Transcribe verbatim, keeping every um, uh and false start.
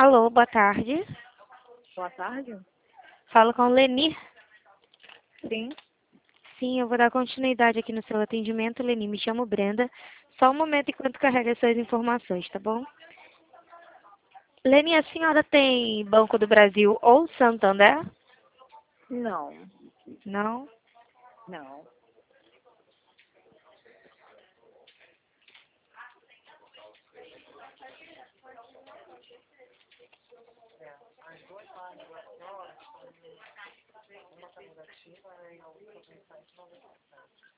Alô, boa tarde. Boa tarde. Falo com Leni. Sim. Sim, eu vou dar continuidade aqui no seu atendimento, Leni. Me chamo Brenda. Só um momento enquanto carrega suas informações, tá bom? Leni, a senhora tem Banco do Brasil ou Santander? Não. Não? Não.